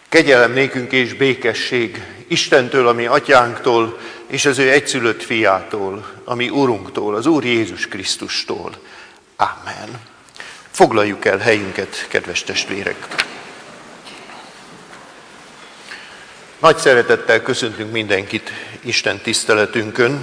Kegyelem nékünk és békesség Istentől, a mi atyánktól, és az ő egyszülött fiától, a mi Urunktól, az Úr Jézus Krisztustól. Amen. Foglaljuk el helyünket, kedves testvérek! Nagy szeretettel köszöntünk mindenkit Isten tiszteletünkön.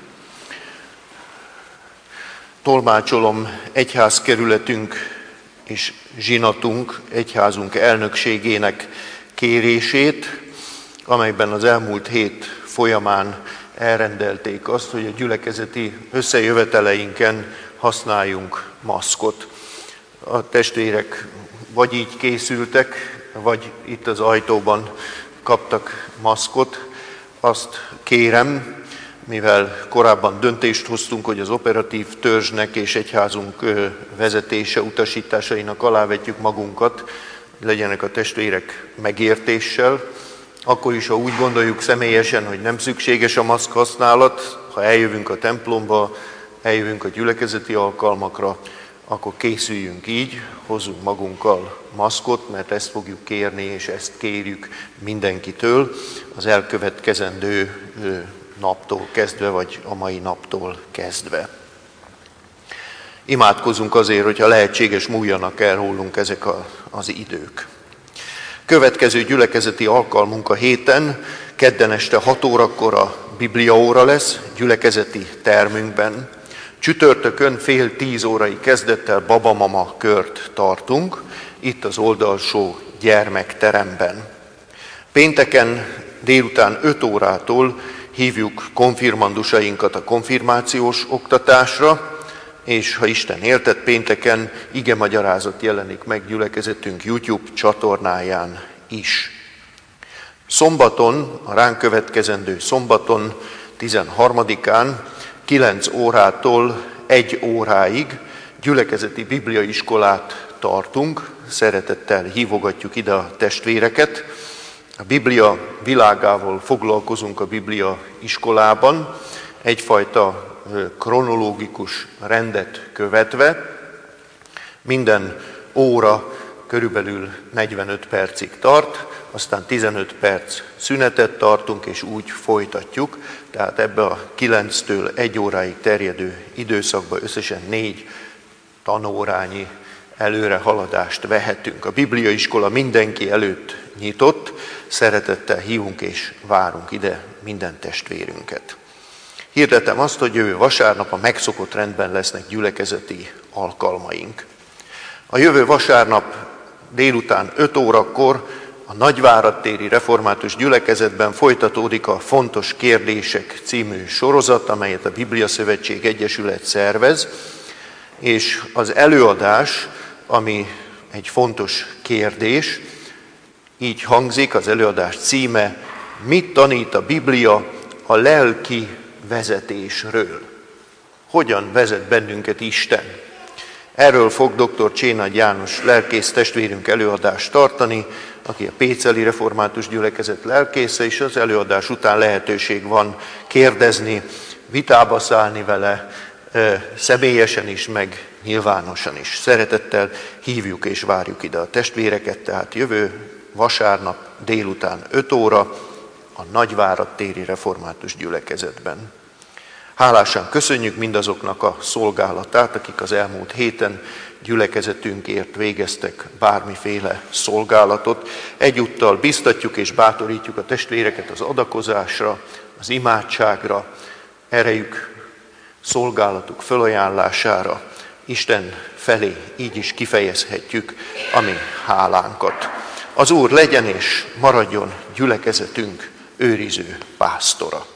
Tolmácsolom egyházkerületünk és zsinatunk, egyházunk elnökségének kérését, amelyben az elmúlt hét folyamán elrendelték azt, hogy a gyülekezeti összejöveteleinken használjunk maszkot. A testvérek vagy így készültek, vagy itt az ajtóban kaptak maszkot. Azt kérem, mivel korábban döntést hoztunk, hogy az operatív törzsnek és egyházunk vezetése utasításainak alávetjük magunkat, legyenek a testvérek megértéssel, akkor is, ha úgy gondoljuk személyesen, hogy nem szükséges a maszk használat, ha eljövünk a templomba, eljövünk a gyülekezeti alkalmakra, akkor készüljünk így, hozzunk magunkkal maszkot, mert ezt fogjuk kérni, és ezt kérjük mindenkitől az elkövetkezendő naptól kezdve, vagy a mai naptól kezdve. Imádkozunk azért, hogyha lehetséges, múljanak el rólunk ezek az idők. Következő gyülekezeti alkalmunk a héten, kedden este 6 órakor a bibliaóra lesz, gyülekezeti termünkben. Csütörtökön fél 10 órai kezdettel babamama kört tartunk, itt az oldalsó gyermekteremben. Pénteken délután 5 órától hívjuk konfirmandusainkat a konfirmációs oktatásra, és ha Isten éltet, pénteken igemagyarázat jelenik meg gyülekezetünk YouTube csatornáján is. Szombaton, a ránk következendő szombaton, 13-án, 9 órától 1 óráig gyülekezeti bibliaiskolát tartunk. Szeretettel hívogatjuk ide a testvéreket. A Biblia világával foglalkozunk a Biblia iskolában, egyfajta kronológikus rendet követve. Minden óra körülbelül 45 percig tart, aztán 15 perc szünetet tartunk, és úgy folytatjuk. Tehát ebbe a 9-től 1 óráig terjedő időszakban összesen 4 tanórányi előrehaladást vehetünk. A bibliaiskola mindenki előtt nyitott, szeretettel hívunk és várunk ide minden testvérünket. Hirdetem azt, hogy jövő vasárnap a megszokott rendben lesznek gyülekezeti alkalmaink. A jövő vasárnap délután 5 órakor a Nagyváradtéri Református Gyülekezetben folytatódik a Fontos Kérdések című sorozat, amelyet a Bibliaszövetség Egyesület szervez, és az előadás, ami egy fontos kérdés, így hangzik, az előadás címe: mit tanít a Biblia a lelki vezetésről? Hogyan vezet bennünket Isten? Erről fog dr. Csénagy János lelkész testvérünk előadást tartani, aki a Péceli Református Gyülekezet lelkésze, és az előadás után lehetőség van kérdezni, vitába szállni vele, személyesen is, meg nyilvánosan is. Szeretettel hívjuk és várjuk ide a testvéreket, tehát jövő vasárnap délután 5 óra a Nagyváradtéri Református Gyülekezetben. Hálásan köszönjük mindazoknak a szolgálatát, akik az elmúlt héten gyülekezetünkért végeztek bármiféle szolgálatot. Egyúttal biztatjuk és bátorítjuk a testvéreket az adakozásra, az imádságra, erejük, szolgálatuk fölajánlására. Isten felé így is kifejezhetjük a mi hálánkat. Az Úr legyen és maradjon gyülekezetünk őriző pásztora.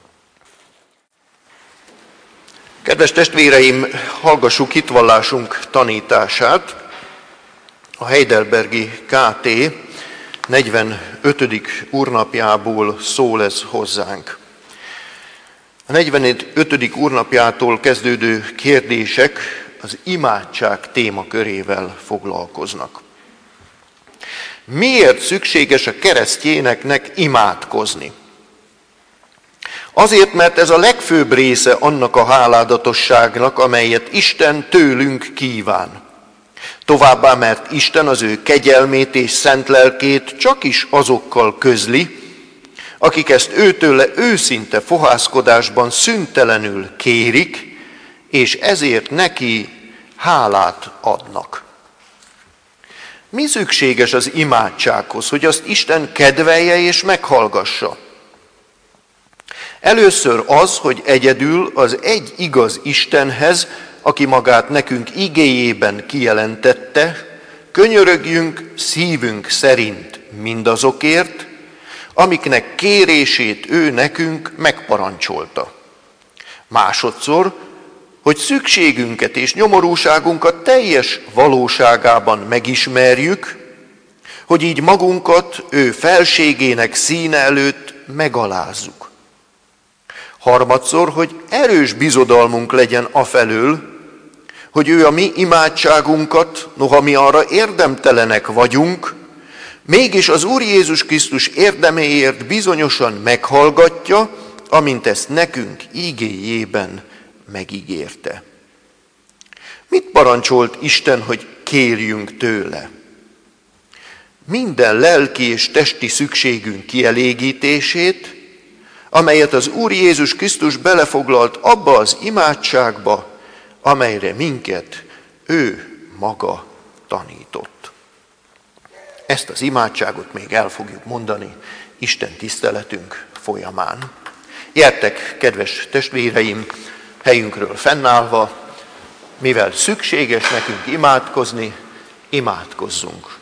Kedves testvéreim, hallgassuk hitvallásunk tanítását. A Heidelbergi KT 45. úrnapjából szól ez hozzánk. A 45. úrnapjától kezdődő kérdések az imádság témakörével foglalkoznak. Miért szükséges a keresztjéneknek imádkozni? Azért, mert ez a legfőbb része annak a háládatosságnak, amelyet Isten tőlünk kíván. Továbbá, mert Isten az ő kegyelmét és szent lelkét csak is azokkal közli, akik ezt őtőle őszinte fohászkodásban szüntelenül kérik, és ezért neki hálát adnak. Mi szükséges az imádsághoz, hogy azt Isten kedvelje és meghallgassa? Először az, hogy egyedül az egy igaz Istenhez, aki magát nekünk igéjében kijelentette, könyörögjünk szívünk szerint mindazokért, amiknek kérését ő nekünk megparancsolta. Másodszor, hogy szükségünket és nyomorúságunkat teljes valóságában megismerjük, hogy így magunkat ő felségének színe előtt megalázzuk. Harmadszor, hogy erős bizodalmunk legyen afelől, hogy ő a mi imádságunkat, noha mi arra érdemtelenek vagyunk, mégis az Úr Jézus Krisztus érdeméért bizonyosan meghallgatja, amint ezt nekünk igéjében megígérte. Mit parancsolt Isten, hogy kérjünk tőle? Minden lelki és testi szükségünk kielégítését, amelyet az Úr Jézus Krisztus belefoglalt abba az imádságba, amelyre minket ő maga tanított. Ezt az imádságot még el fogjuk mondani Isten tiszteletünk folyamán. Gyertek, kedves testvéreim, helyünkről fennállva, mivel szükséges nekünk imádkozni, imádkozzunk.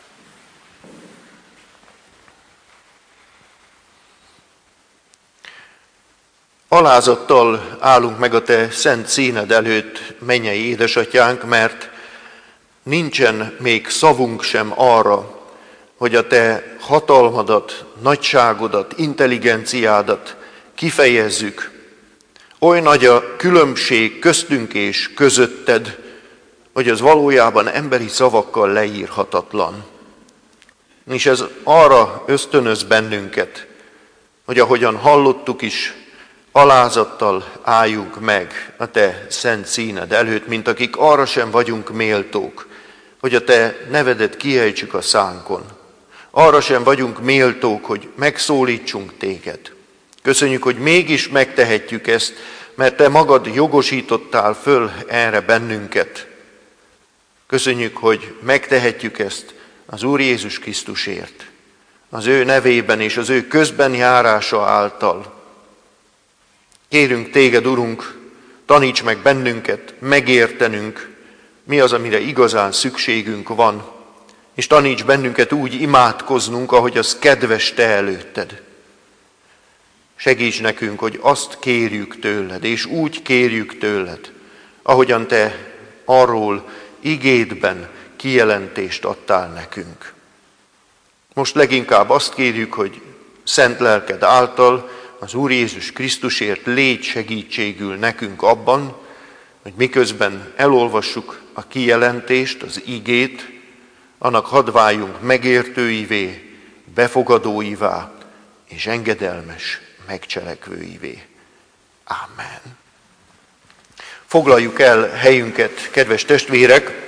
Alázattal állunk meg a te szent színed előtt, mennyei édesatyánk, mert nincsen még szavunk sem arra, hogy a te hatalmadat, nagyságodat, intelligenciádat kifejezzük. Oly nagy a különbség köztünk és közötted, hogy az valójában emberi szavakkal leírhatatlan. És ez arra ösztönöz bennünket, hogy ahogyan hallottuk is, alázattal álljunk meg a te szent színed előtt, mint akik arra sem vagyunk méltók, hogy a te nevedet kiejtsük a szánkon. Arra sem vagyunk méltók, hogy megszólítsunk téged. Köszönjük, hogy mégis megtehetjük ezt, mert te magad jogosítottál föl erre bennünket. Köszönjük, hogy megtehetjük ezt az Úr Jézus Krisztusért, az ő nevében és az ő közben járása által. Kérünk téged, Urunk, taníts meg bennünket, megértenünk, mi az, amire igazán szükségünk van, és taníts bennünket úgy imádkoznunk, ahogy az kedves te előtted. Segíts nekünk, hogy azt kérjük tőled, és úgy kérjük tőled, ahogyan te arról igédben kijelentést adtál nekünk. Most leginkább azt kérjük, hogy szent lelked által az Úr Jézus Krisztusért légy segítségül nekünk abban, hogy miközben elolvassuk a kijelentést, az igét, annak hadd váljunk megértőivé, befogadóivá és engedelmes megcselekvőivé. Amen. Foglaljuk el helyünket, kedves testvérek,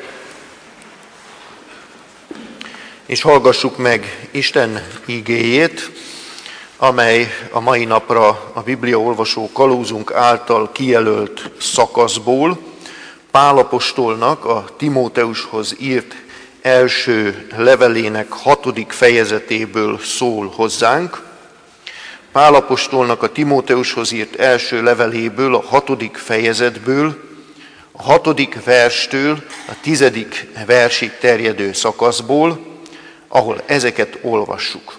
és hallgassuk meg Isten igéjét, amely a mai napra a bibliaolvasó kalózunk által kijelölt szakaszból Pál apostolnak a Timóteushoz írt első levelének 6. fejezetéből szól hozzánk. Pál apostolnak a Timóteushoz írt első leveléből, a 6. fejezetből, a 6. verstől a 10. versig terjedő szakaszból, ahol ezeket olvassuk.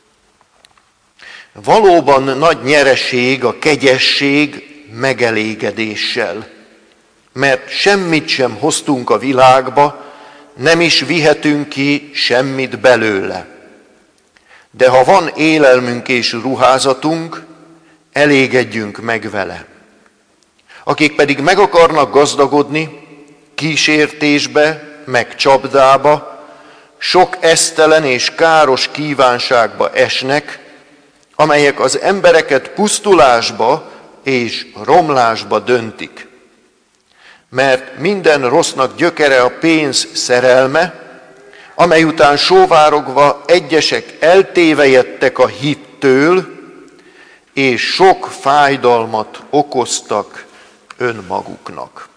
Valóban nagy nyereség a kegyesség megelégedéssel, mert semmit sem hoztunk a világba, nem is vihetünk ki semmit belőle. De ha van élelmünk és ruházatunk, elégedjünk meg vele. Akik pedig meg akarnak gazdagodni, kísértésbe, meg csapdába, sok esztelen és káros kívánságba esnek, amelyek az embereket pusztulásba és romlásba döntik. Mert minden rossznak gyökere a pénz szerelme, amely után sóvárogva egyesek eltévejedtek a hittől, és sok fájdalmat okoztak önmaguknak.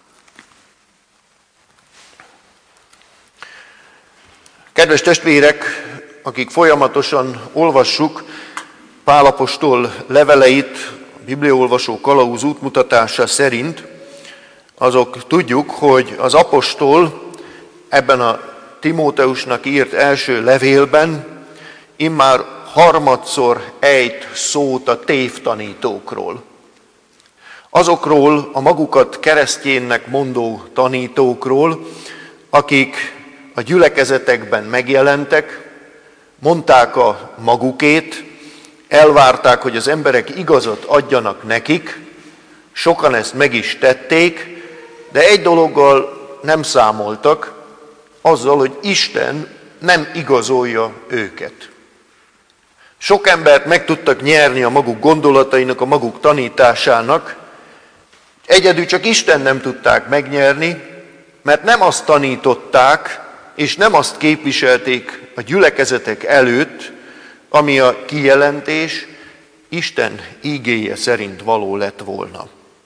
Kedves testvérek, akik folyamatosan olvassuk Pál apostol leveleit, a bibliaolvasó kalauz útmutatása szerint, azok tudjuk, hogy az apostol ebben a Timóteusnak írt első levélben immár harmadszor ejt szót a tévtanítókról. Azokról a magukat keresztjénnek mondó tanítókról, akik a gyülekezetekben megjelentek, mondták a magukét, elvárták, hogy az emberek igazat adjanak nekik, sokan ezt meg is tették, de egy dologgal nem számoltak, azzal, hogy Isten nem igazolja őket. Sok embert meg tudtak nyerni a maguk gondolatainak, a maguk tanításának, egyedül csak Isten nem tudták megnyerni, mert nem azt tanították, és nem azt képviselték a gyülekezetek előtt, ami a kijelentés Isten ígéje szerint való lett volna.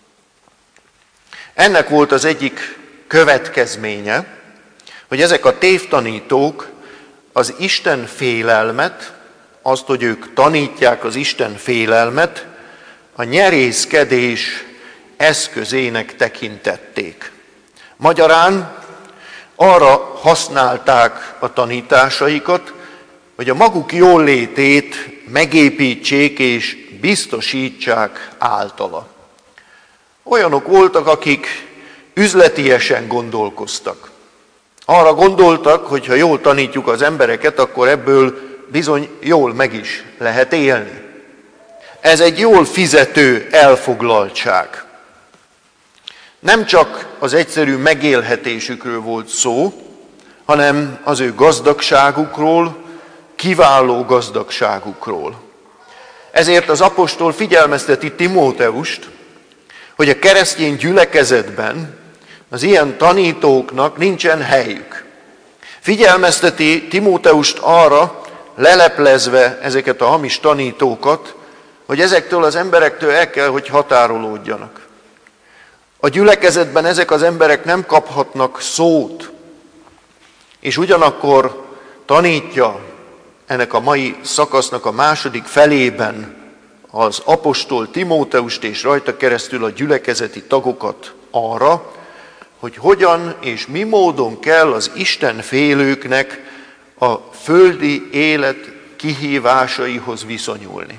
Ennek volt az egyik következménye, hogy ezek a tévtanítók az Isten félelmet, azt, hogy ők tanítják az Isten félelmet, a nyerészkedés eszközének tekintették. Magyarán arra használták a tanításaikat, hogy a maguk jólétét megépítsék és biztosítsák általa. Olyanok voltak, akik üzletiesen gondolkoztak. Arra gondoltak, hogy ha jól tanítjuk az embereket, akkor ebből bizony jól meg is lehet élni. Ez egy jól fizető elfoglaltság. Nem csak az egyszerű megélhetésükről volt szó, hanem az ő gazdagságukról, kiváló gazdagságukról. Ezért az apostol figyelmezteti Timóteust, hogy a keresztény gyülekezetben az ilyen tanítóknak nincsen helyük. Figyelmezteti Timóteust arra, leleplezve ezeket a hamis tanítókat, hogy ezektől az emberektől el kell, hogy határolódjanak. A gyülekezetben ezek az emberek nem kaphatnak szót, és ugyanakkor tanítja ennek a mai szakasznak a második felében az apostol Timóteust és rajta keresztül a gyülekezeti tagokat arra, hogy hogyan és mi módon kell az Isten félőknek a földi élet kihívásaihoz viszonyulni.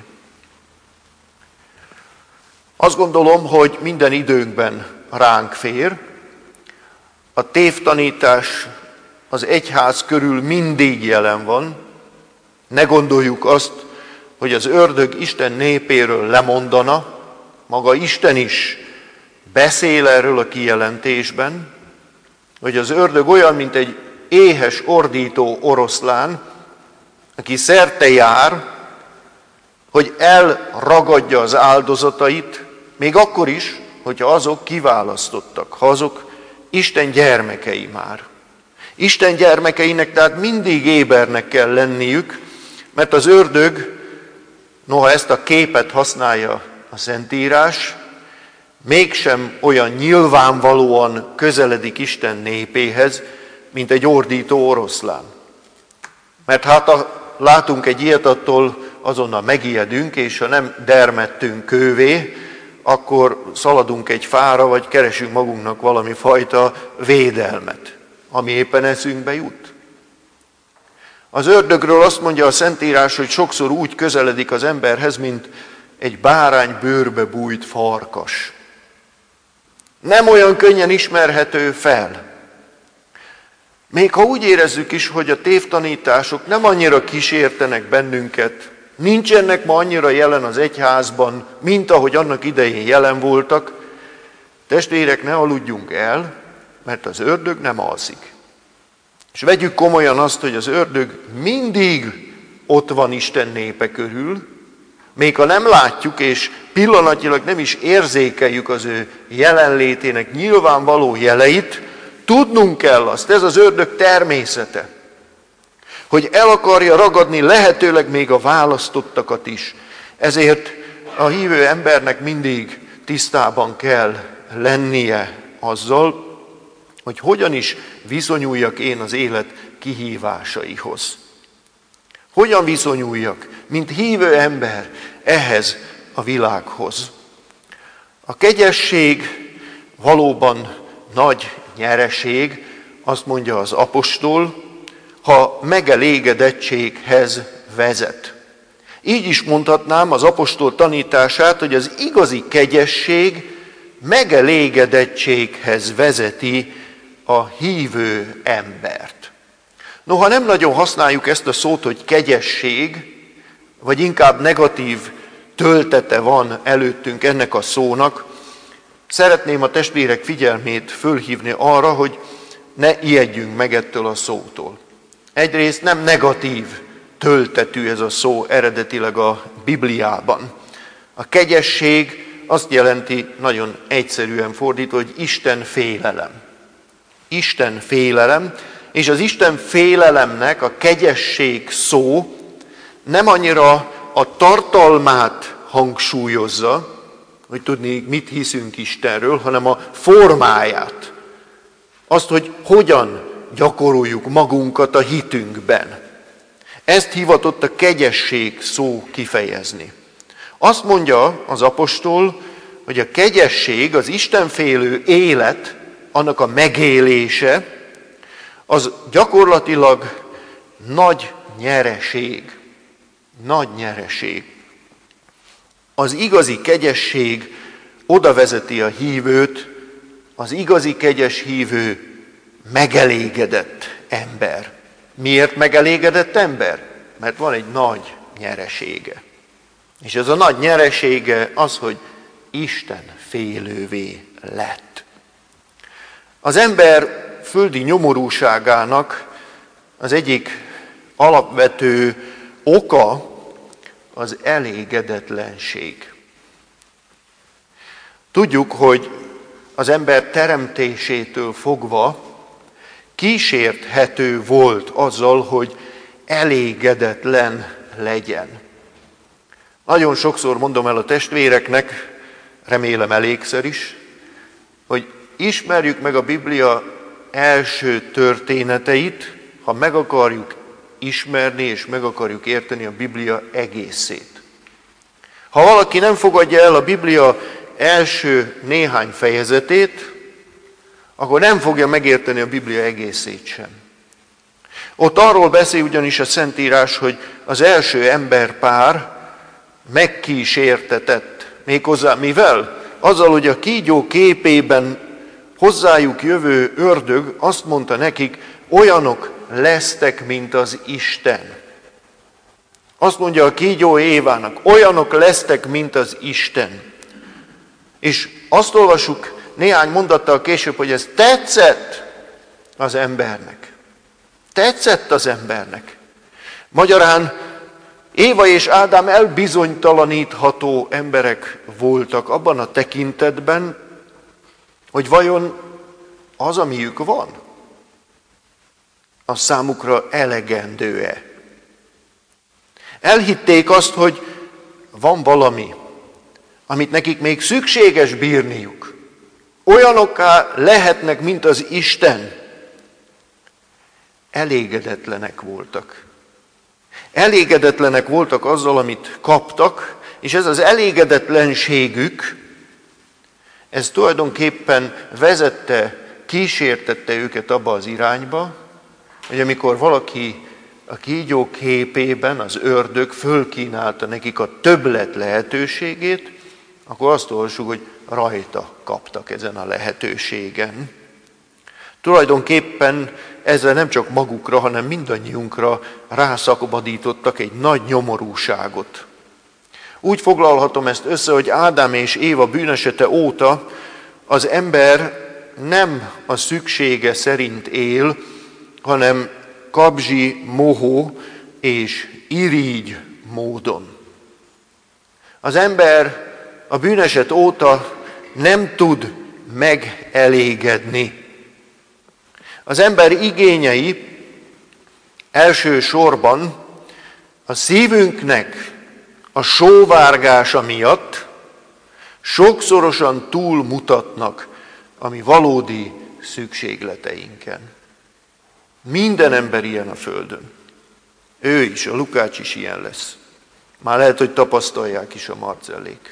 Azt gondolom, hogy minden időnkben ránk fér. A tévtanítás az egyház körül mindig jelen van. Ne gondoljuk azt, hogy az ördög Isten népéről lemondana, maga Isten is beszél erről a kijelentésben, hogy az ördög olyan, mint egy éhes, ordító oroszlán, aki szerte jár, hogy elragadja az áldozatait, még akkor is, hogyha azok kiválasztottak, ha azok Isten gyermekei már. Isten gyermekeinek tehát mindig ébernek kell lenniük, mert az ördög, noha ezt a képet használja a Szentírás, mégsem olyan nyilvánvalóan közeledik Isten népéhez, mint egy ordító oroszlán. Mert hát ha látunk egy ilyet, attól azonnal megijedünk, és ha nem dermedtünk kővé, akkor szaladunk egy fára, vagy keresünk magunknak valami fajta védelmet, ami éppen eszünkbe jut. Az ördögről azt mondja a Szentírás, hogy sokszor úgy közeledik az emberhez, mint egy bárány bőrbe bújt farkas. Nem olyan könnyen ismerhető fel. Még ha úgy érezzük is, hogy a tévtanítások nem annyira kísértenek bennünket, nincsenek ma annyira jelen az egyházban, mint ahogy annak idején jelen voltak, testvérek, ne aludjunk el, mert az ördög nem alszik. És vegyük komolyan azt, hogy az ördög mindig ott van Isten népe körül, Még ha nem látjuk, és pillanatnyilag nem is érzékeljük az ő jelenlétének nyilvánvaló jeleit, tudnunk kell azt, ez az ördög természete, hogy el akarja ragadni lehetőleg még a választottakat is. Ezért a hívő embernek mindig tisztában kell lennie azzal, hogy hogyan is viszonyuljak én az élet kihívásaihoz. Hogyan viszonyuljak, mint hívő ember ehhez a világhoz. A kegyesség valóban nagy nyereség, azt mondja az apostol, ha megelégedettséghez vezet. Így is mondhatnám az apostol tanítását, hogy az igazi kegyesség megelégedettséghez vezeti a hívő embert. Noha nem nagyon használjuk ezt a szót, hogy kegyesség, vagy inkább negatív töltete van előttünk ennek a szónak, szeretném a testvérek figyelmét fölhívni arra, hogy ne ijedjünk meg ettől a szótól. Egyrészt nem negatív töltetű ez a szó eredetileg a Bibliában. A kegyesség azt jelenti, nagyon egyszerűen fordítva, hogy Isten félelem. Isten félelem, és az Isten félelemnek a kegyesség szó nem annyira a tartalmát hangsúlyozza, hogy tudni, mit hiszünk Istenről, hanem a formáját. Azt, hogy hogyan gyakoroljuk magunkat a hitünkben. Ezt hivatott a kegyesség szó kifejezni. Azt mondja az apostol, hogy a kegyesség, az istenfélő élet, annak a megélése, az gyakorlatilag nagy nyereség. Nagy nyereség. Az igazi kegyesség oda vezeti a hívőt, az igazi kegyes hívő megelégedett ember. Miért megelégedett ember? Mert van egy nagy nyeresége. És ez a nagy nyeresége az, hogy Isten félővé lett. Az ember földi nyomorúságának az egyik alapvető oka az elégedetlenség. Tudjuk, hogy az ember teremtésétől fogva kísérthető volt azzal, hogy elégedetlen legyen. Nagyon sokszor mondom el a testvéreknek, remélem elégszer is, hogy ismerjük meg a Biblia első történeteit, ha meg akarjuk ismerni és meg akarjuk érteni a Biblia egészét. Ha valaki nem fogadja el a Biblia első néhány fejezetét, akkor nem fogja megérteni a Biblia egészét sem. Ott arról beszél ugyanis a Szentírás, hogy az első emberpár megkísértetett. Méghozzá mivel? Azzal, hogy a kígyó képében hozzájuk jövő ördög azt mondta nekik, olyanok lesztek, mint az Isten. Azt mondja a kígyó Évának, olyanok lesztek, mint az Isten. És azt olvasjuk néhány mondattal később, hogy ez tetszett az embernek. Tetszett az embernek. Magyarán Éva és Ádám elbizonytalanítható emberek voltak abban a tekintetben, hogy vajon az, amiük van, az számukra elegendő-e. Elhitték azt, hogy van valami, amit nekik még szükséges bírniuk. Olyanokká lehetnek, mint az Isten. Elégedetlenek voltak. Elégedetlenek voltak azzal, amit kaptak, és ez az elégedetlenségük, ez tulajdonképpen kísértette őket abba az irányba, hogy amikor valaki a kígyó képében, az ördög fölkínálta nekik a többlet lehetőségét, akkor azt olvassuk, hogy rajta kaptak ezen a lehetőségen. Tulajdonképpen ezzel nem csak magukra, hanem mindannyiunkra rászakadítottak egy nagy nyomorúságot. Úgy foglalhatom ezt össze, hogy Ádám és Éva bűnesete óta az ember nem a szüksége szerint él, hanem kabzsi, mohó és irigy módon. Az ember a bűneset óta nem tud megelégedni. Az ember igényei elsősorban a szívünknek a sóvárgása miatt sokszorosan túlmutatnak a mi valódi szükségleteinken. Minden ember ilyen a földön. Ő is, a Lukács is ilyen lesz. Már lehet, hogy tapasztalják is a Marcellék.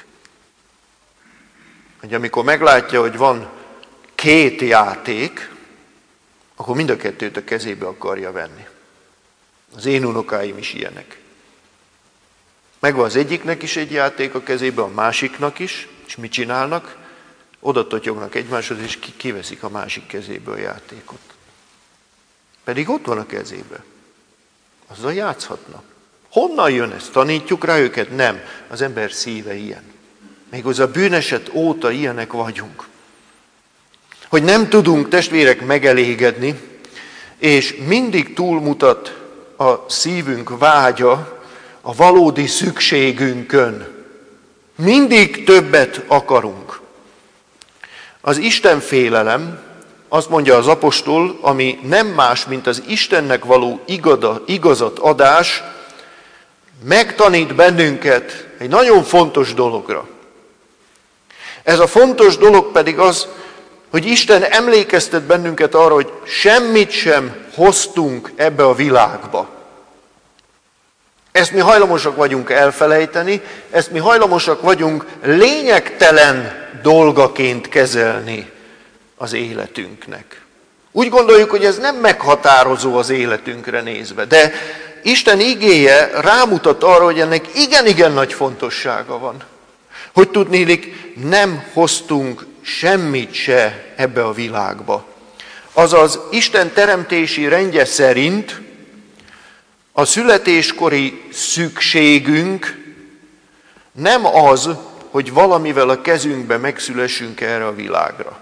Hogy amikor meglátja, hogy van 2 játék, akkor mind a 2-t a kezébe akarja venni. Az én unokáim is ilyenek. Megvan az egyiknek is egy játék a kezébe, a másiknak is, és mit csinálnak? Oda totyognak egymáshoz, és kiveszik a másik kezéből a játékot. Pedig ott van a kezébe. Azzal játszhatnak. Honnan jön ez? Tanítjuk rá őket? Nem. Az ember szíve ilyen. Méghozzá a bűneset óta ilyenek vagyunk. Hogy nem tudunk, testvérek, megelégedni, és mindig túlmutat a szívünk vágya a valódi szükségünkön. Mindig többet akarunk. Az Isten félelem, azt mondja az apostol, ami nem más, mint az Istennek való igazatadás, megtanít bennünket egy nagyon fontos dologra. Ez a fontos dolog pedig az, hogy Isten emlékeztet bennünket arra, hogy semmit sem hoztunk ebbe a világba. Ezt mi hajlamosak vagyunk elfelejteni, ezt mi hajlamosak vagyunk lényegtelen dolgaként kezelni az életünknek. Úgy gondoljuk, hogy ez nem meghatározó az életünkre nézve, de Isten igéje rámutat arra, hogy ennek igen-igen nagy fontossága van. Hogy tudnélik, nem hoztunk semmit se ebbe a világba. Azaz Isten teremtési rendje szerint a születéskori szükségünk nem az, hogy valamivel a kezünkbe megszülessünk erre a világra.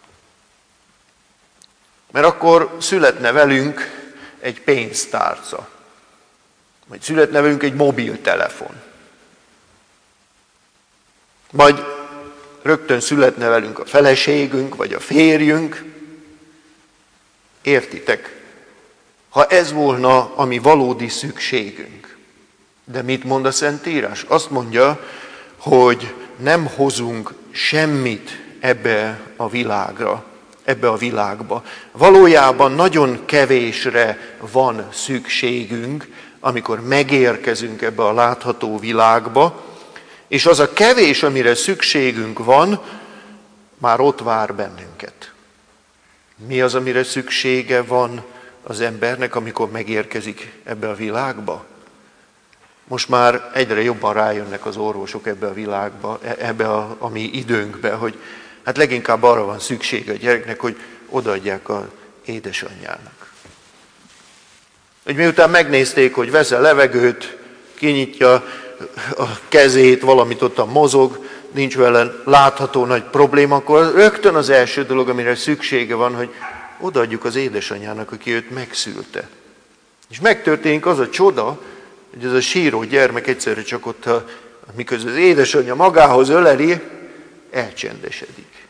Mert akkor születne velünk egy pénztárca, vagy születne velünk egy mobiltelefon, vagy rögtön születne velünk a feleségünk, vagy a férjünk. Értitek? Ha ez volna a mi valódi szükségünk. De mit mond a Szentírás? Azt mondja, hogy nem hozunk semmit ebbe a világba. Valójában nagyon kevésre van szükségünk, amikor megérkezünk ebbe a látható világba, és az a kevés, amire szükségünk van, már ott vár bennünket. Mi az, amire szüksége van az embernek, amikor megérkezik ebbe a világba? Most már egyre jobban rájönnek az orvosok ebbe a világba, ebbe a mi időnkbe, hogy hát leginkább arra van szüksége a gyereknek, hogy odaadják az édesanyjának. Hogy miután megnézték, hogy vesz a levegőt, kinyitja a kezét, valamit ottan mozog, nincs vele látható nagy probléma, akkor rögtön az első dolog, amire szüksége van, hogy odaadjuk az édesanyjának, aki őt megszülte. És megtörténik az a csoda, hogy ez a síró gyermek egyszerre csak ott, miközben az édesanyja magához öleli, elcsendesedik.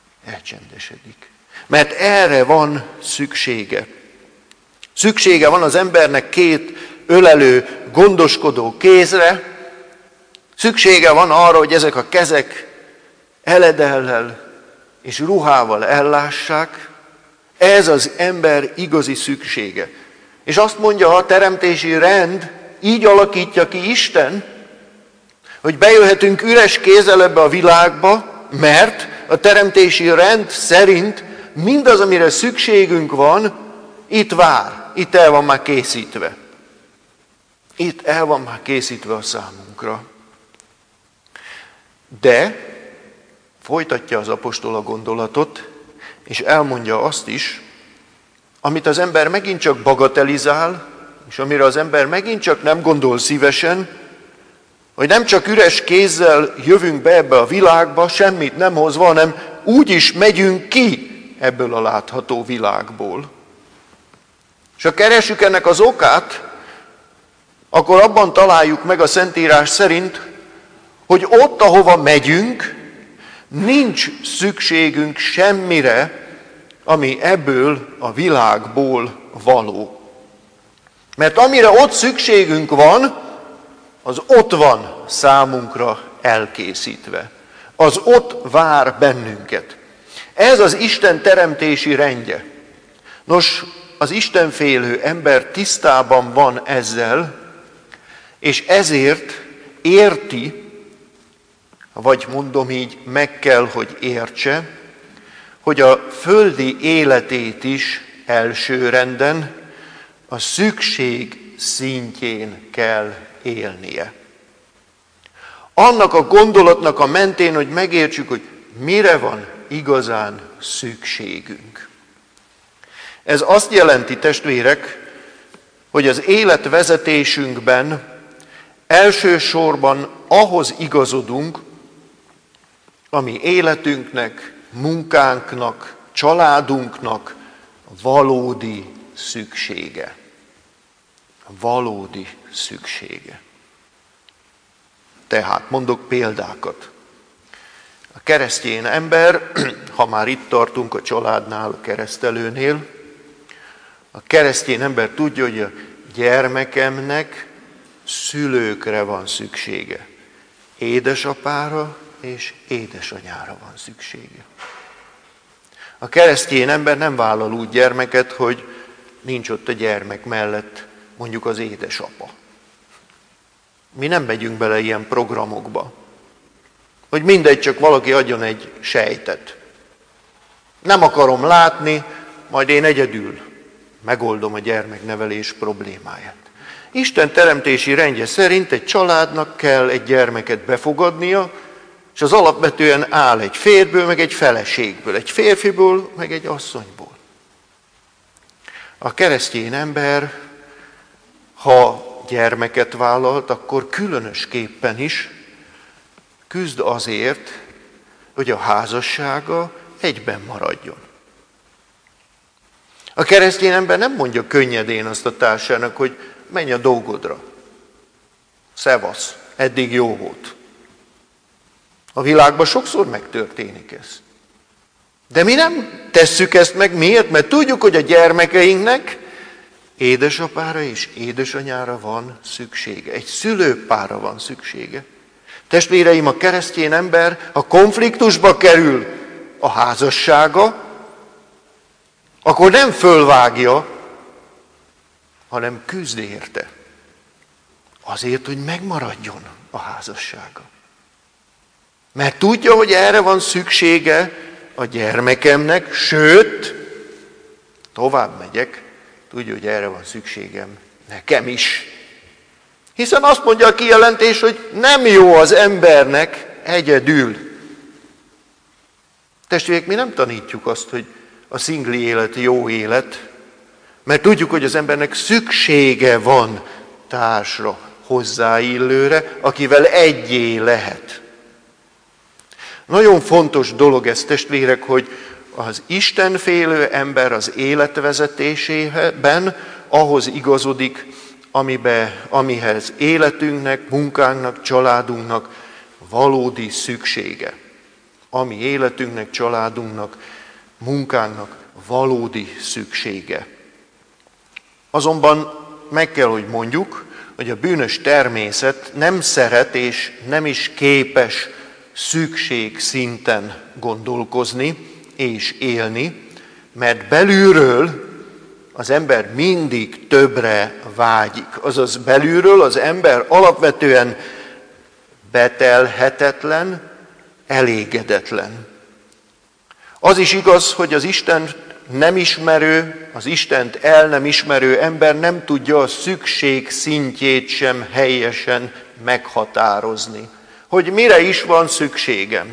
Mert erre van szüksége. Szüksége van az embernek 2 ölelő, gondoskodó kézre, szüksége van arra, hogy ezek a kezek eledellel és ruhával ellássák. Ez az ember igazi szüksége. És azt mondja a teremtési rend, így alakítja ki Isten, hogy bejöhetünk üres kézzel ebbe a világba, mert a teremtési rend szerint mindaz, amire szükségünk van, itt vár, itt el van már készítve. Itt el van már készítve a számunkra. De folytatja az apostol a gondolatot, és elmondja azt is, amit az ember megint csak bagatelizál, és amire az ember megint csak nem gondol szívesen, hogy nem csak üres kézzel jövünk be ebbe a világba, semmit nem hozva, hanem úgy is megyünk ki ebből a látható világból. És ha keresjük ennek az okát, akkor abban találjuk meg a Szentírás szerint, Hogy ott, ahova megyünk, nincs szükségünk semmire, ami ebből a világból való. Mert amire ott szükségünk van, az ott van számunkra elkészítve. Az ott vár bennünket. Ez az Isten teremtési rendje. Nos, az istenfélő ember tisztában van ezzel, és ezért érti, vagy mondom így, meg kell, hogy értse, hogy a földi életét is elsőrenden a szükség szintjén kell élnie. Annak a gondolatnak a mentén, hogy megértsük, hogy mire van igazán szükségünk. Ez azt jelenti, testvérek, hogy az életvezetésünkben elsősorban ahhoz igazodunk, ami életünknek, munkánknak, családunknak valódi szüksége. Valódi szüksége. Tehát mondok példákat. A keresztény ember, ha már itt tartunk a családnál, a keresztelőnél, a keresztény ember tudja, hogy a gyermekemnek szülőkre van szüksége. Édesapára és édesanyára van szüksége. A keresztény ember nem vállal úgy gyermeket, hogy nincs ott a gyermek mellett mondjuk az édesapa. Mi nem megyünk bele ilyen programokba, hogy mindegy, csak valaki adjon egy sejtet. Nem akarom látni, majd én egyedül megoldom a gyermeknevelés problémáját. Isten teremtési rendje szerint egy családnak kell egy gyermeket befogadnia, és az alapvetően áll egy férjből, meg egy feleségből, egy férfiból, meg egy asszonyból. A keresztény ember, ha gyermeket vállalt, akkor különösképpen is küzd azért, hogy a házassága egyben maradjon. A keresztény ember nem mondja könnyedén azt a társának, hogy menj a dolgodra. Szevasz, eddig jó volt. A világban sokszor megtörténik ez. De mi nem tesszük ezt meg. Miért? Mert tudjuk, hogy a gyermekeinknek édesapára és édesanyára van szüksége. Egy szülőpárra van szüksége. Testvéreim, a keresztény ember, ha konfliktusba kerül a házassága, akkor nem fölvágja, hanem küzd érte. Azért, hogy megmaradjon a házassága. Mert tudja, hogy erre van szüksége a gyermekemnek, sőt, tovább megyek, tudja, hogy erre van szükségem nekem is. Hiszen azt mondja a kijelentés, hogy nem jó az embernek egyedül. Testvérek, mi nem tanítjuk azt, hogy a szingli élet jó élet, mert tudjuk, hogy az embernek szüksége van társra, hozzáillőre, akivel egyé lehet. Nagyon fontos dolog ez, testvérek, hogy az istenfélő ember az életvezetésében ahhoz igazodik, amihez életünknek, munkánknak, családunknak valódi szüksége. Ami életünknek, családunknak, munkánknak valódi szüksége. Azonban meg kell, hogy mondjuk, hogy a bűnös természet nem szeret és nem is képes szükség szinten gondolkozni és élni, mert belülről az ember mindig többre vágyik. Azaz belülről az ember alapvetően betelhetetlen, elégedetlen. Az is igaz, hogy az Isten nem ismerő, az Istent el nem ismerő ember nem tudja a szükség szintjét sem helyesen meghatározni. Hogy mire is van szükségem.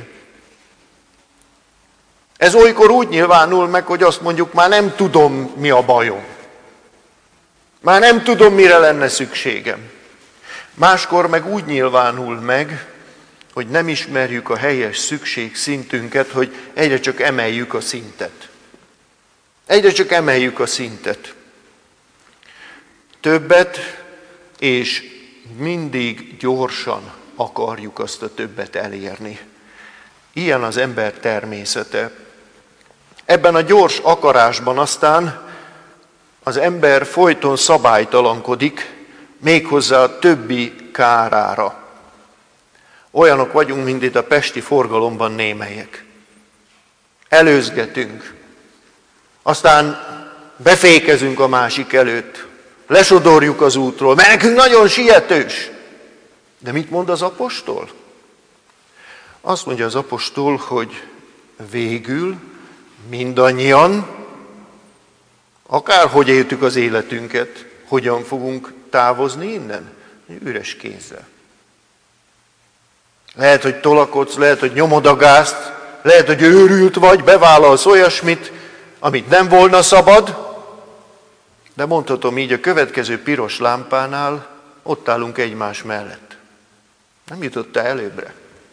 Ez olykor úgy nyilvánul meg, hogy azt mondjuk, már nem tudom, mi a bajom. Már nem tudom, mire lenne szükségem. Máskor meg úgy nyilvánul meg, hogy nem ismerjük a helyes szükségszintünket, hogy egyre csak emeljük a szintet. Egyre csak emeljük a szintet. Többet és mindig gyorsan akarjuk azt a többet elérni. Ilyen az ember természete. Ebben a gyors akarásban aztán az ember folyton szabálytalankodik, méghozzá a többi kárára. Olyanok vagyunk, mint itt a pesti forgalomban némelyek. Előzgetünk, aztán befékezünk a másik előtt, lesodorjuk az útról, mert nekünk nagyon sietős. De mit mond az apostol? Azt mondja az apostol, hogy végül mindannyian, akárhogy éltük az életünket, hogyan fogunk távozni innen? Üres kézzel. Lehet, hogy tolakodsz, lehet, hogy nyomod a gázt, lehet, hogy őrült vagy, bevállalsz olyasmit, amit nem volna szabad, de mondhatom így, a következő piros lámpánál ott állunk egymás mellett. Nem jutottál előbbre.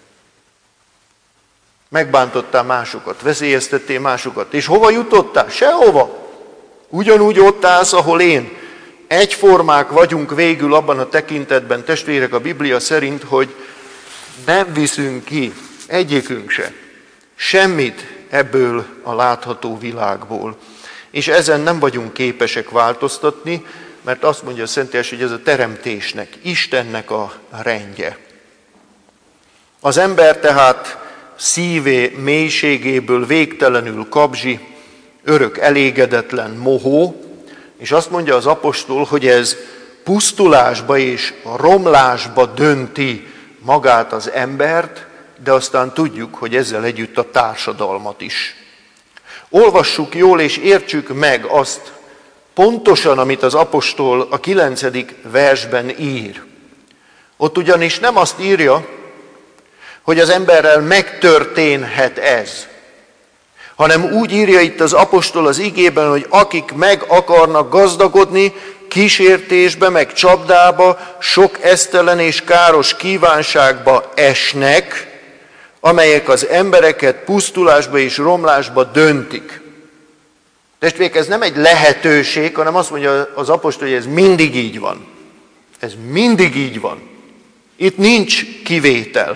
Megbántottál másokat, veszélyeztettél másokat. És hova jutottál? Sehova. Ugyanúgy ott állsz, ahol én. Egyformák vagyunk végül abban a tekintetben, testvérek, a Biblia szerint, hogy nem viszünk ki, egyikünk se, semmit ebből a látható világból. És ezen nem vagyunk képesek változtatni, mert azt mondja a Szentírás, hogy ez a teremtésnek, Istennek a rendje. Az ember tehát szívé mélységéből végtelenül kabzsi, örök elégedetlen mohó, és azt mondja az apostol, hogy ez pusztulásba és romlásba dönti magát az embert, de aztán tudjuk, hogy ezzel együtt a társadalmat is. Olvassuk jól és értsük meg azt pontosan, amit az apostol a 9. versben ír. Ott ugyanis nem azt írja, hogy az emberrel megtörténhet ez, hanem úgy írja itt az apostol az igében, hogy akik meg akarnak gazdagodni, kísértésbe, meg csapdába, sok esztelen és káros kívánságba esnek, amelyek az embereket pusztulásba és romlásba döntik. Testvérek, ez nem egy lehetőség, hanem azt mondja az apostol, hogy ez mindig így van. Ez mindig így van. Itt nincs kivétel.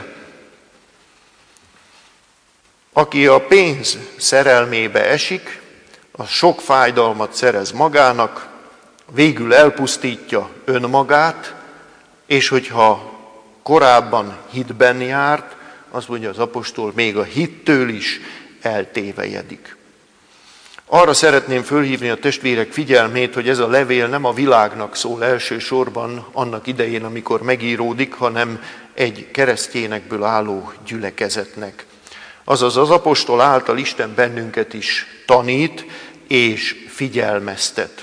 Aki a pénz szerelmébe esik, az sok fájdalmat szerez magának, végül elpusztítja önmagát, és hogyha korábban hitben járt, azt mondja az apostol, még a hittől is eltévejedik. Arra szeretném fölhívni a testvérek figyelmét, hogy ez a levél nem a világnak szól elsősorban annak idején, amikor megíródik, hanem egy keresztényekből álló gyülekezetnek. Azaz az apostol által Isten bennünket is tanít és figyelmeztet.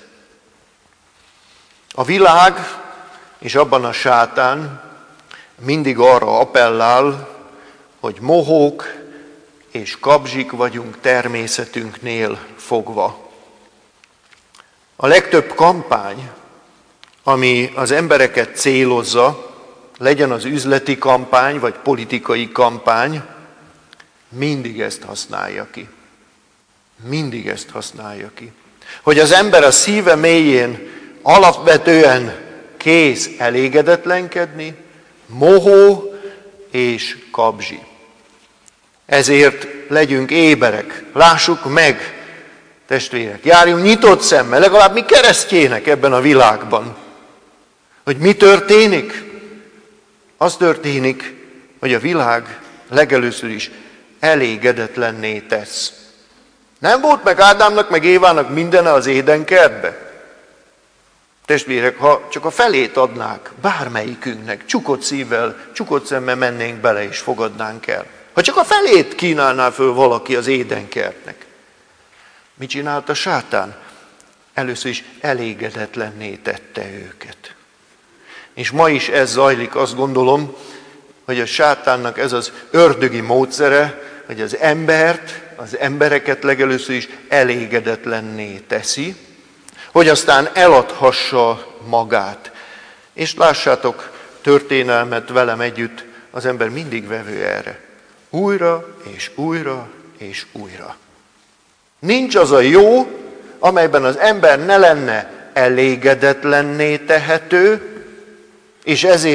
A világ és abban a sátán mindig arra appellál, hogy mohók és kabzsik vagyunk természetünknél fogva. A legtöbb kampány, ami az embereket célozza, legyen az üzleti kampány vagy politikai kampány, mindig ezt használja ki. Mindig ezt használja ki. Hogy az ember a szíve mélyén alapvetően kész elégedetlenkedni, mohó és kabzsi. Ezért legyünk éberek, lássuk meg, testvérek, járjunk nyitott szemmel, legalább mi keresztjének ebben a világban. Hogy mi történik? Az történik, hogy a világ legelőször is elégedetlenné tesz. Nem volt meg Ádámnak, meg Évának mindene az édenkertbe? Testvérek, ha csak a felét adnák bármelyikünknek, csukott szívvel, csukott szemmel mennénk bele és fogadnánk el. Ha csak a felét kínálná föl valaki az édenkertnek. Mit csinált a sátán? Először is elégedetlenné tette őket. És ma is ez zajlik, azt gondolom, hogy a sátánnak ez az ördögi módszere, hogy az embereket legelőször is elégedetlenné teszi, hogy aztán eladhassa magát. És lássátok történelmet velem együtt, az ember mindig vevő erre. Újra és újra és újra. Nincs az a jó, amelyben az ember ne lenne elégedetlenné tehető, és ezért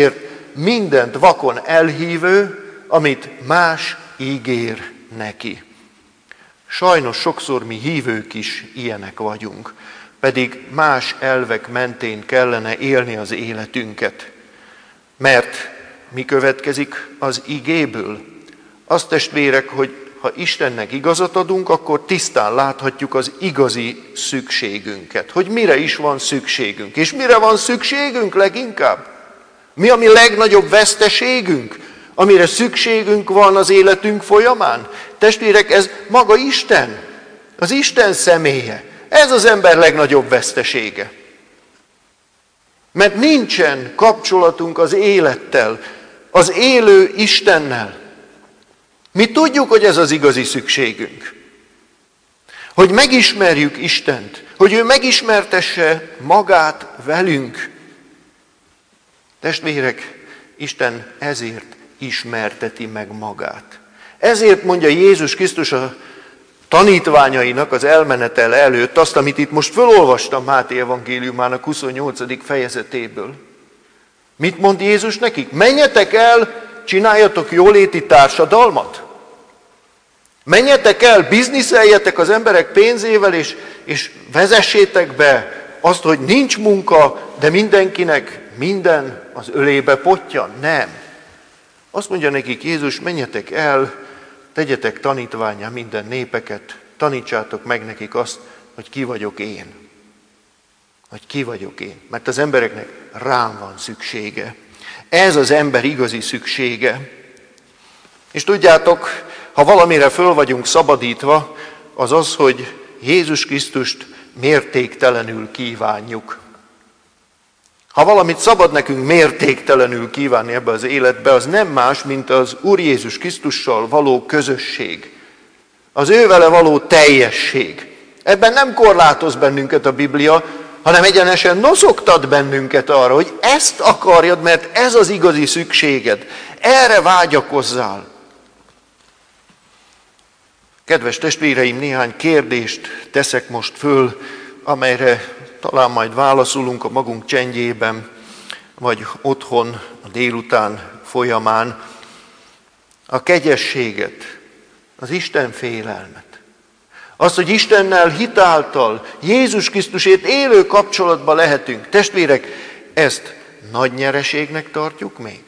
mindent vakon elhívő, amit más ígér neki. Sajnos sokszor mi hívők is ilyenek vagyunk, pedig más elvek mentén kellene élni az életünket. Mert mi következik az igéből? Az, testvérek, hogy ha Istennek igazat adunk, akkor tisztán láthatjuk az igazi szükségünket. Hogy mire is van szükségünk. És mire van szükségünk leginkább? Mi a mi legnagyobb veszteségünk, amire szükségünk van az életünk folyamán? Testvérek, ez maga Isten, az Isten személye. Ez az ember legnagyobb vesztesége. Mert nincsen kapcsolatunk az élettel, az élő Istennel. Mi tudjuk, hogy ez az igazi szükségünk. Hogy megismerjük Istent, hogy ő megismertesse magát velünk. Testvérek, Isten ezért ismerteti meg magát. Ezért mondja Jézus Krisztus a tanítványainak az elmenetel előtt azt, amit itt most felolvastam Máté evangéliumának 28. fejezetéből. Mit mond Jézus nekik? Menjetek el, csináljatok jóléti társadalmat. Menjetek el, bizniszeljetek az emberek pénzével, és vezessétek be azt, hogy nincs munka, de mindenkinek minden az ölébe pottyan. Nem. Azt mondja nekik Jézus, menjetek el, tegyetek tanítvánnyá minden népeket, tanítsátok meg nekik azt, hogy ki vagyok én. Hogy ki vagyok én. Mert az embereknek rám van szüksége. Ez az ember igazi szüksége. És tudjátok, ha valamire föl vagyunk szabadítva, az az, hogy Jézus Krisztust mértéktelenül kívánjuk. Ha valamit szabad nekünk mértéktelenül kívánni ebbe az életbe, az nem más, mint az Úr Jézus Krisztussal való közösség. Az ő vele való teljesség. Ebben nem korlátoz bennünket a Biblia, hanem egyenesen nosogtat bennünket arra, hogy ezt akarjad, mert ez az igazi szükséged. Erre vágyakozzál. Kedves testvéreim, néhány kérdést teszek most föl, amelyre talán majd válaszolunk a magunk csendjében, vagy otthon a délután folyamán. A kegyességet, az Isten félelmet. Az, hogy Istennel hitáltal, Jézus Krisztusért élő kapcsolatban lehetünk. Testvérek, ezt nagy nyereségnek tartjuk még?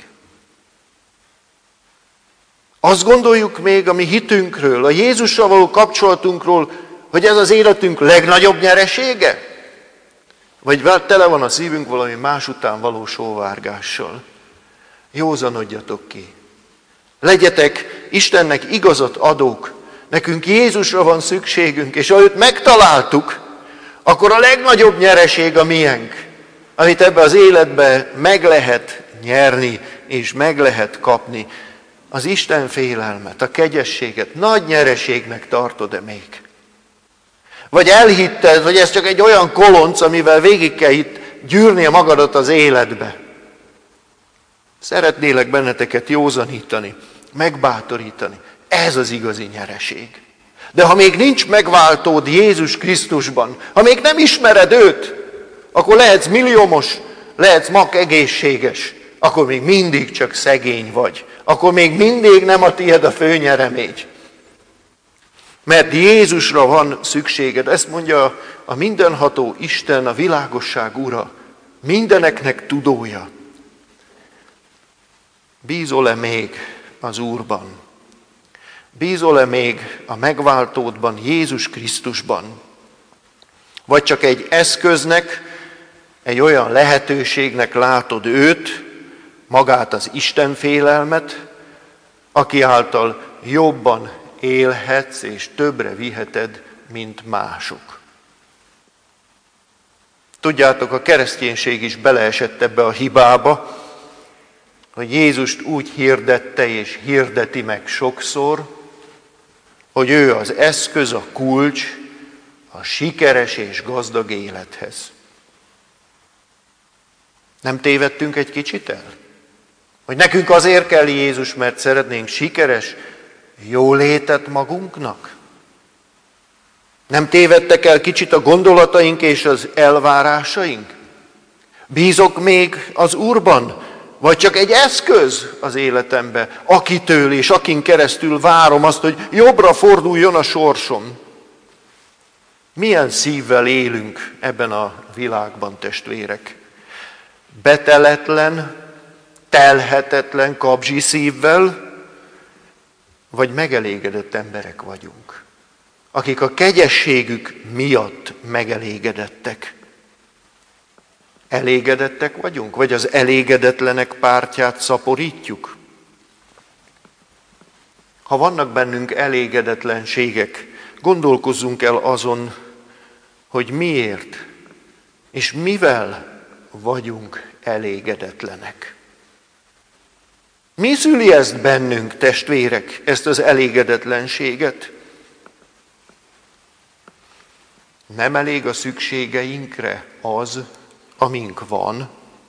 Azt gondoljuk még a mi hitünkről, a Jézussal való kapcsolatunkról, hogy ez az életünk legnagyobb nyeresége? Vagy tele van a szívünk valami más után való sóvárgással? Józanodjatok ki. Legyetek Istennek igazat adók. Nekünk Jézusra van szükségünk, és ha őt megtaláltuk, akkor a legnagyobb nyereség a miénk, amit ebbe az életbe meg lehet nyerni, és meg lehet kapni. Az Isten félelmet, a kegyességet nagy nyereségnek tartod-e még? Vagy elhitted, hogy ez csak egy olyan kolonc, amivel végig kell itt gyűrnie magadat az életbe? Szeretnélek benneteket józanítani, megbátorítani. Ez az igazi nyereség. De ha még nincs megváltód Jézus Krisztusban, ha még nem ismered őt, akkor lehetsz milliómos, lehetsz mak egészséges, akkor még mindig csak szegény vagy. Akkor még mindig nem a tiéd a főnyeremény. Mert Jézusra van szükséged. Ezt mondja a mindenható Isten, a világosság ura, mindeneknek tudója. Bízol-e még az Úrban? Bízol-e még a megváltódban, Jézus Krisztusban? Vagy csak egy eszköznek, egy olyan lehetőségnek látod őt, magát az Isten félelmet, aki által jobban élhetsz és többre viheted, mint mások. Tudjátok, a kereszténység is beleesett ebbe a hibába, hogy Jézust úgy hirdette és hirdeti meg sokszor, hogy ő az eszköz, a kulcs a sikeres és gazdag élethez. Nem tévedtünk egy kicsit el? Hogy nekünk azért kell Jézus, mert szeretnénk sikeres jólétet magunknak? Nem tévedtek el kicsit a gondolataink és az elvárásaink? Bízok még az Úrban, vagy csak egy eszköz az életembe, akitől és akin keresztül várom azt, hogy jobbra forduljon a sorsom. Milyen szívvel élünk ebben a világban, testvérek? Beteletlen, telhetetlen kabzsi szívvel, vagy megelégedett emberek vagyunk, akik a kegyességük miatt megelégedettek? Elégedettek vagyunk, vagy az elégedetlenek pártját szaporítjuk? Ha vannak bennünk elégedetlenségek, gondolkozzunk el azon, hogy miért és mivel vagyunk elégedetlenek. Mi szüli ezt bennünk, testvérek, ezt az elégedetlenséget? Nem elég a szükségeinkre az, amink van?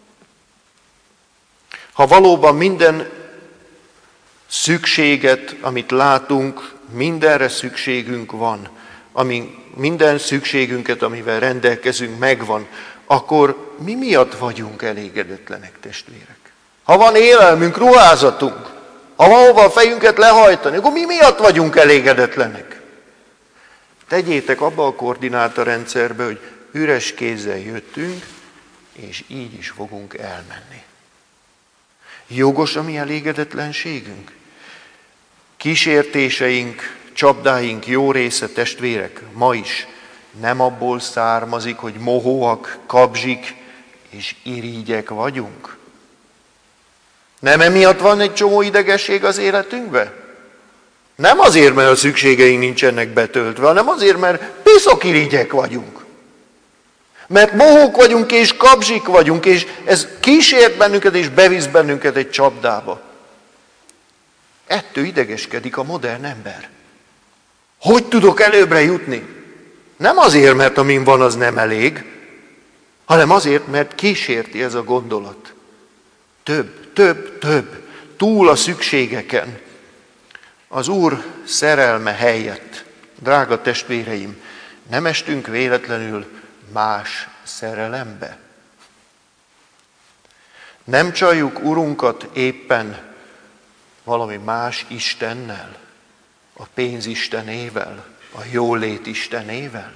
Ha valóban minden szükséget, amit látunk, mindenre szükségünk van, minden szükségünket, amivel rendelkezünk, megvan, akkor mi miatt vagyunk elégedetlenek, testvérek? Ha van élelmünk, ruházatunk, ha van hova a fejünket lehajtani, akkor mi miatt vagyunk elégedetlenek? Tegyétek abba a koordinátorrendszerbe, hogy üres kézzel jöttünk, és így is fogunk elmenni. Jogos a mi elégedetlenségünk? Kísértéseink, csapdáink jó része, testvérek, ma is nem abból származik, hogy mohóak, kabzsik és irigyek vagyunk? Nem emiatt van egy csomó idegesség az életünkben? Nem azért, mert a szükségeink nincsenek betöltve, hanem azért, mert piszokirigyek vagyunk. Mert mohók vagyunk és kabzsik vagyunk, és ez kísért bennünket és bevisz bennünket egy csapdába. Ettől idegeskedik a modern ember. Hogy tudok előbbre jutni? Nem azért, mert amin van, az nem elég, hanem azért, mert kísérti ez a gondolat. Több, túl a szükségeken. Az Úr szerelme helyett, drága testvéreim, nem estünk véletlenül más szerelembe? Nem csaljuk Urunkat éppen valami más istennel, a pénz istenével, a jólét istenével?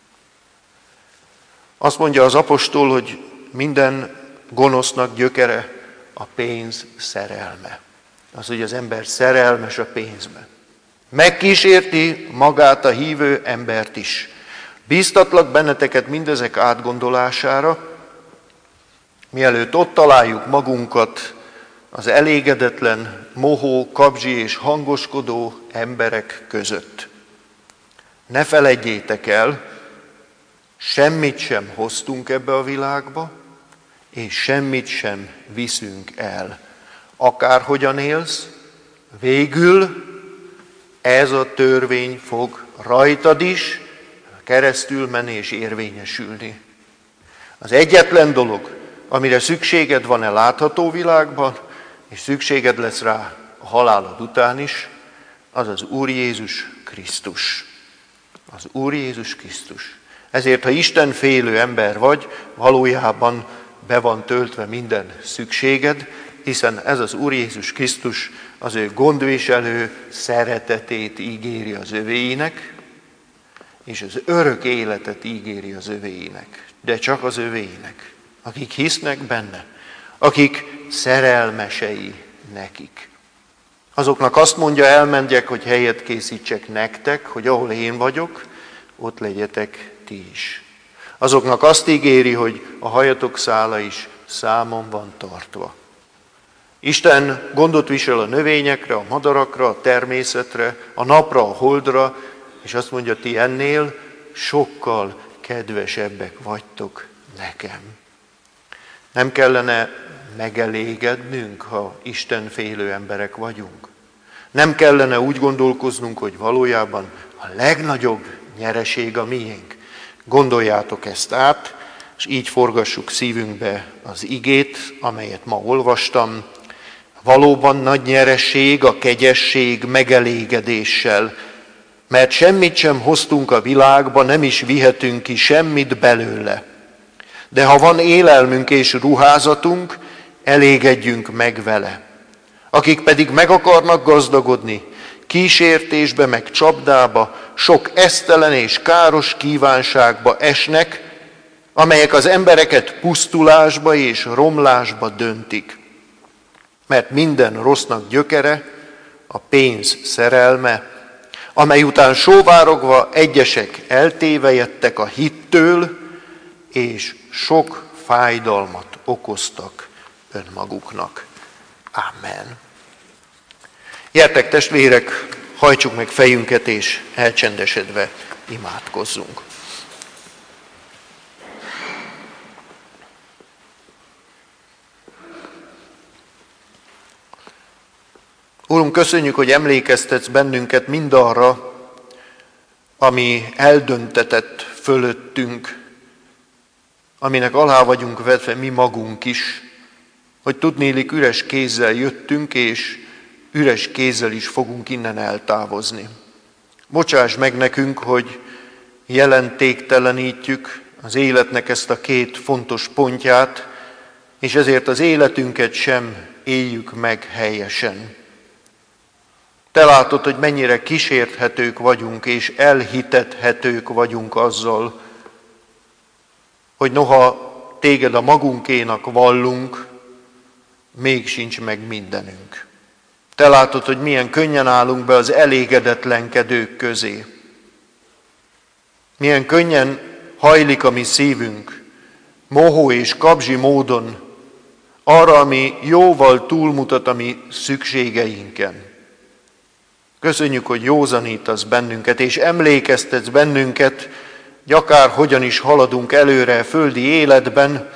Azt mondja az apostol, hogy minden gonosznak gyökere a pénz szerelme. Az, hogy az ember szerelmes a pénzbe. Megkísérti magát a hívő embert is. Bíztatlak benneteket mindezek átgondolására, mielőtt ott találjuk magunkat az elégedetlen, mohó, kabzsi és hangoskodó emberek között. Ne feledjétek el, semmit sem hoztunk ebbe a világba, és semmit sem viszünk el. Akárhogyan élsz, végül ez a törvény fog rajtad is keresztül menni és érvényesülni. Az egyetlen dolog, amire szükséged van-e látható világban, és szükséged lesz rá a halálod után is, az az Úr Jézus Krisztus. Az Úr Jézus Krisztus. Ezért, ha Isten félő ember vagy, valójában be van töltve minden szükséged, hiszen ez az Úr Jézus Krisztus az ő gondviselő szeretetét ígéri az övéinek, és az örök életet ígéri az övéinek. De csak az övéinek, akik hisznek benne, akik szerelmesei nekik. Azoknak azt mondja, elmegyek, hogy helyet készítsek nektek, hogy ahol én vagyok, ott legyetek ti is. Azoknak azt ígéri, hogy a hajatok szála is számon van tartva. Isten gondot visel a növényekre, a madarakra, a természetre, a napra, a holdra, és azt mondja, ti ennél sokkal kedvesebbek vagytok nekem. Nem kellene megelégednünk, ha Isten félő emberek vagyunk? Nem kellene úgy gondolkoznunk, hogy valójában a legnagyobb nyereség a miénk? Gondoljátok ezt át, és így forgassuk szívünkbe az igét, amelyet ma olvastam. Valóban nagy nyereség a kegyesség megelégedéssel, mert semmit sem hoztunk a világba, nem is vihetünk ki semmit belőle. De ha van élelmünk és ruházatunk, elégedjünk meg vele. Akik pedig meg akarnak gazdagodni, kísértésbe meg csapdába, sok esztelen és káros kívánságba esnek, amelyek az embereket pusztulásba és romlásba döntik. Mert minden rossznak gyökere a pénz szerelme, amely után sóvárogva egyesek eltévejedtek a hittől, és sok fájdalmat okoztak önmaguknak. Amen. Gyertek, testvérek, hajtsuk meg fejünket, és elcsendesedve imádkozzunk. Úrunk, köszönjük, hogy emlékeztetsz bennünket mindarra, ami eldöntetett fölöttünk, aminek alá vagyunk vetve mi magunk is, hogy tudnélik üres kézzel jöttünk, és üres kézzel is fogunk innen eltávozni. Bocsáss meg nekünk, hogy jelentéktelenítjük az életnek ezt a két fontos pontját, és ezért az életünket sem éljük meg helyesen. Te látod, hogy mennyire kísérthetők vagyunk, és elhitethetők vagyunk azzal, hogy noha téged a magunkénak vallunk, még sincs meg mindenünk. Te látod, hogy milyen könnyen állunk be az elégedetlenkedők közé. Milyen könnyen hajlik a mi szívünk, mohó és kabzsi módon arra, ami jóval túlmutat a mi szükségeinken. Köszönjük, hogy józanítasz bennünket, és emlékeztetsz bennünket, hogy akárhogyan is haladunk előre a földi életben,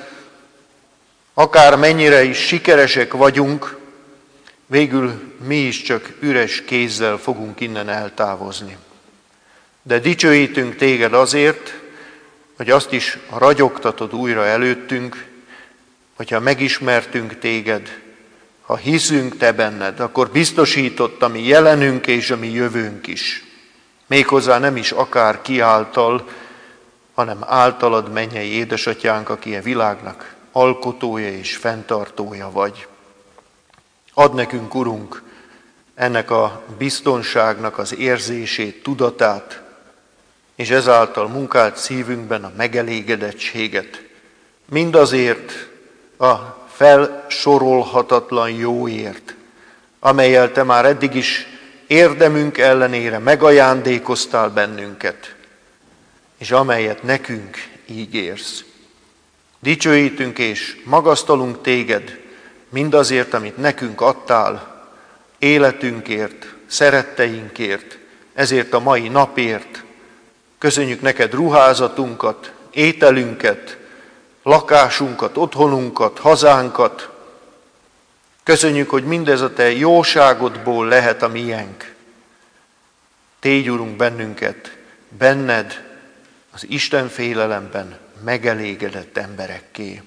akár mennyire is sikeresek vagyunk, végül mi is csak üres kézzel fogunk innen eltávozni. De dicsőítünk téged azért, hogy azt is ragyogtatod újra előttünk, hogyha megismertünk téged, ha hiszünk te benned, akkor biztosított a mi jelenünk és a mi jövőnk is. Méghozzá nem is akár ki által, hanem általad, mennyei édesatyánk, aki a világnak alkotója és fenntartója vagy. Add nekünk, Urunk, ennek a biztonságnak az érzését, tudatát, és ezáltal munkált szívünkben a megelégedettséget. Mindazért a felsorolhatatlan jóért, amellyel te már eddig is érdemünk ellenére megajándékoztál bennünket, és amelyet nekünk ígérsz. Dicsőítünk és magasztalunk téged mindazért, amit nekünk adtál, életünkért, szeretteinkért, ezért a mai napért. Köszönjük neked ruházatunkat, ételünket, lakásunkat, otthonunkat, hazánkat. Köszönjük, hogy mindez a te jóságodból lehet a miénk. Tégy, Urunk, bennünket, benned, az Isten félelemben megelégedett emberekké.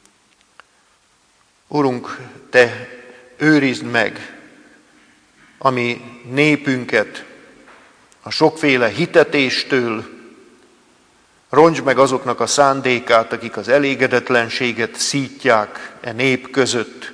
Urunk, te őrizd meg a mi népünket a sokféle hitetéstől, rontsd meg azoknak a szándékát, akik az elégedetlenséget szítják e nép között,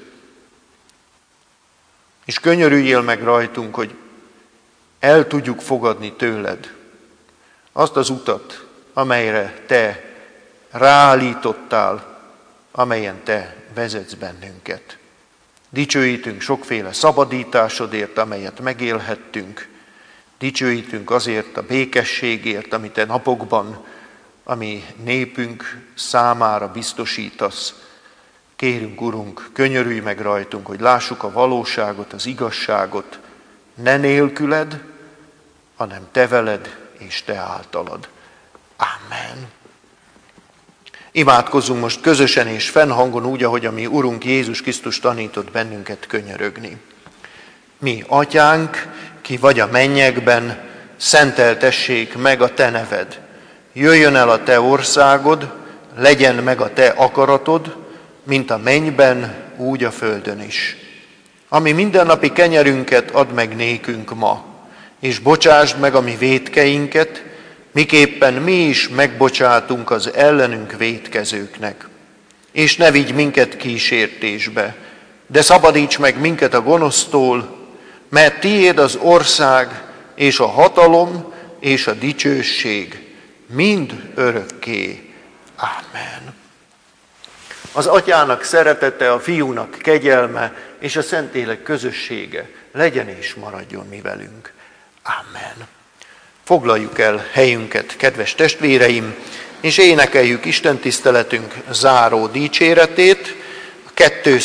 és könyörüljél meg rajtunk, hogy el tudjuk fogadni tőled azt az utat, amelyre te ráállítottál, amelyen te vezetsz bennünket. Dicsőítünk sokféle szabadításodért, amelyet megélhettünk. Dicsőítünk azért a békességért, amit te napokban a mi népünk számára biztosítasz. Kérünk, Urunk, könyörülj meg rajtunk, hogy lássuk a valóságot, az igazságot, ne nélküled, hanem te veled és te általad. Amen. Imádkozzunk most közösen és fennhangon úgy, ahogy a mi Urunk Jézus Krisztus tanított bennünket könyörögni. Mi, Atyánk, ki vagy a mennyekben, szenteltessék meg a te neved. Jöjjön el a te országod, legyen meg a te akaratod, mint a mennyben, úgy a földön is. Ami mindennapi kenyerünket add meg nékünk ma, és bocsásd meg a mi vétkeinket, miképpen mi is megbocsátunk az ellenünk vétkezőknek. És ne vigy minket kísértésbe, de szabadíts meg minket a gonosztól, mert tiéd az ország, és a hatalom, és a dicsőség mind örökké. Amen. Az Atyának szeretete, a Fiúnak kegyelme, és a Szentlélek közössége legyen és maradjon mi velünk. Amen. Foglaljuk el helyünket, kedves testvéreim, és énekeljük istentiszteletünk záró dicséretét, a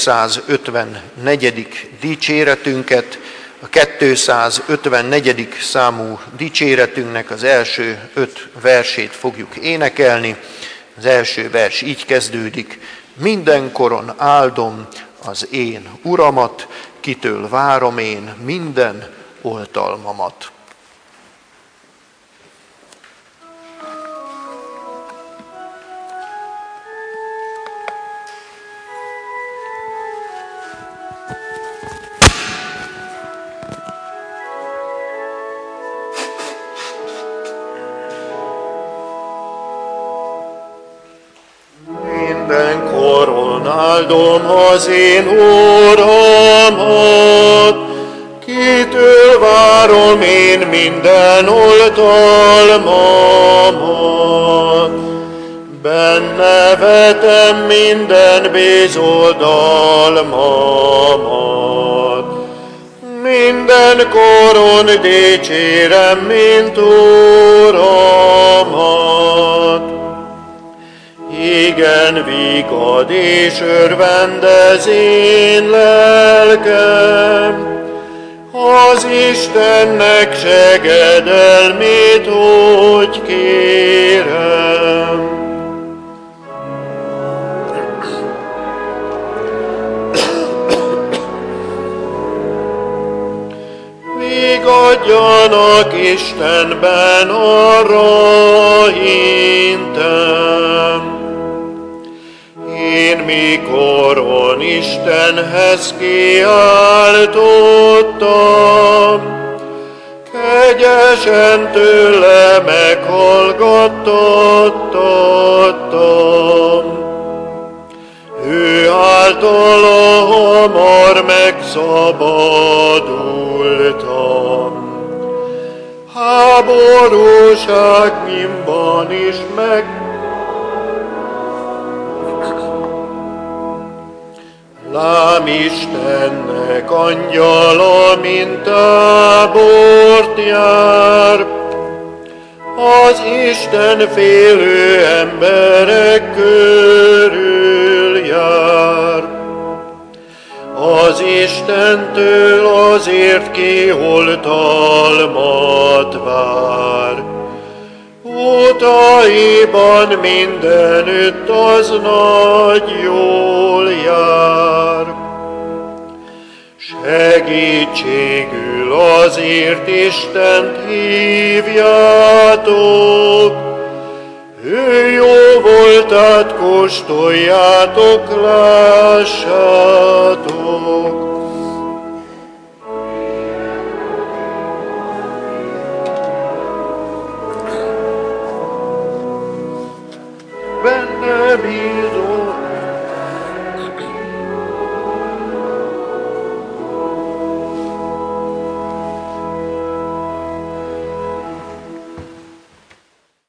254. dicséretünket, a 254. számú dicséretünknek az első 5 versét fogjuk énekelni. Az első vers így kezdődik: mindenkoron áldom az én Uramat, kitől várom én minden oltalmamat. Mindenkoron áldom az én Uramat, kitől várom én minden oltalmamat. Benne vetem minden bizodalmamat, mindenkoron dicsérem, mint Uramat. Igen, vigad és örvendez én lelkem, az Istennek segedelmét, hogy kérem. Vigadjanak Istenben, arra hintem. Én mikoron Istenhez kiáltottam, kegyesen tőle meghallgattattam. Ő általa hamar megszabadultam. Háborúságnyimban is Lám Istennek angyala, mint tábort jár, az Isten félő emberek körül jár. Az Istentől azért kioltalmat vár, utaiban mindenütt az nagy jól jár. Segítségül azért Istent hívjátok, ő jó voltát kóstoljátok, lássátok.